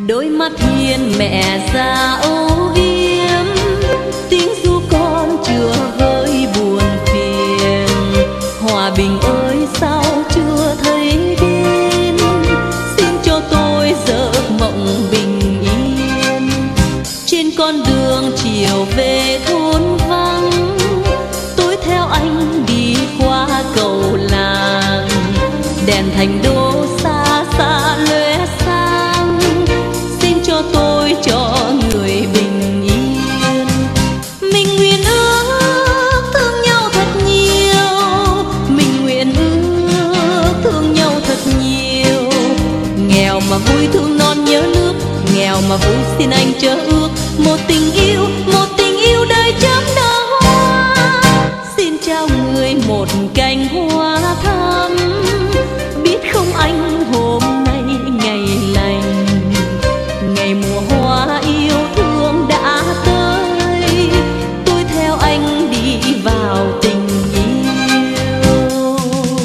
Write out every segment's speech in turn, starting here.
Đôi mắt hiền mẹ già âu yếm, tiếng ru con chưa vơi buồn phiền. Hòa bình ơi sao chưa thấy đến, xin cho tôi giấc mộng bình yên. Trên con đường chiều về thôn vắng, tôi theo anh đi qua cầu làng. Đèn thành đô xa xa lóe sáng, xin cho tôi cho người bình yên. Mình nguyện ước thương nhau thật nhiều, mình nguyện ước thương nhau thật nhiều. Nghèo mà vui thương non nhớ nước, nghèo mà vui xin anh chớ ước. Một tình yêu đời chớm nở hoa. Xin trao người một cành hoa thắm, biết không anh hôm nay ngày lành, ngày mùa hoa yêu thương đã tới. Tôi theo anh đi vào tình yêu.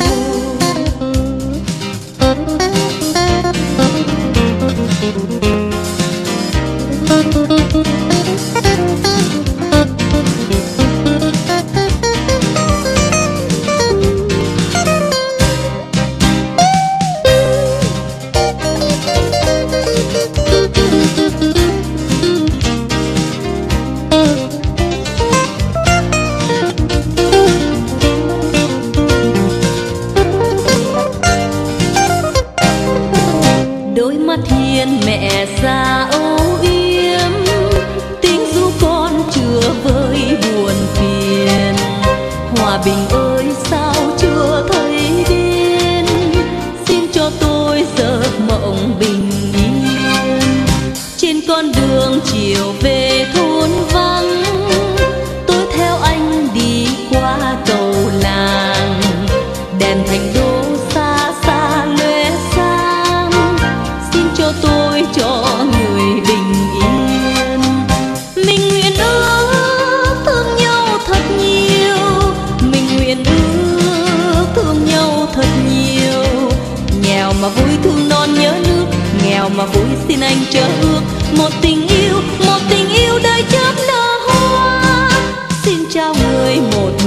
Đôi mắt hiền mẹ già âu yếm, tiếng ru con chưa vơi buồn phiền. Hòa bình ơi sao chưa thấy đến, xin cho tôi giấc mộng bình yên. Trên con đường chiều về thôn vắng, tôi theo anh đi qua cầu làng. Đèn thành đô xa xa lóe sáng, xin cho tôi cho người bình yên. Mình nguyện ước thương nhau thật nhiều, mình nguyện ước thương nhau thật nhiều. Nghèo mà vui thương non nhớ nước, nghèo mà vui xin anh chớ ước. Một tình yêu đời chớm nở hoa. Xin trao người một